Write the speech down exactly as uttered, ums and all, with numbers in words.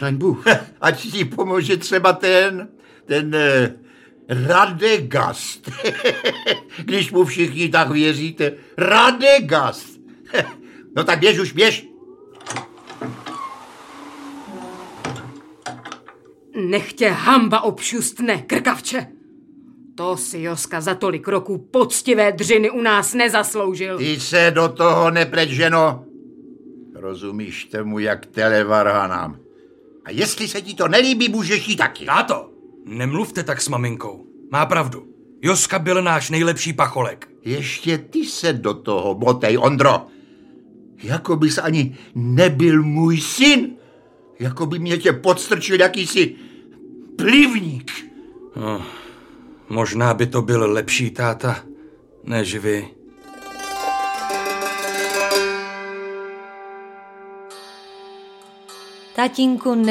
Zachraň Bůh. Ať ti pomůže třeba ten, ten eh, Radegast. Když mu všichni tak věříte. Radegast. No tak běž už, běž. Nech tě hamba obšustne, krkavče. To si Joska za tolik roků poctivé dřiny u nás nezasloužil. Ty se do toho nepleť, ženo. Rozumíš tomu, jak televarhanám. A jestli se ti to nelíbí, můžeš jí taky. Táto, nemluvte tak s maminkou. Má pravdu. Joska byl náš nejlepší pacholek. Ještě ty se do toho botej, Ondro. Jako bys ani nebyl můj syn. Jako by mě tě podstrčil jakýsi plivník. No, možná by to byl lepší táta, než vy. Tatínku,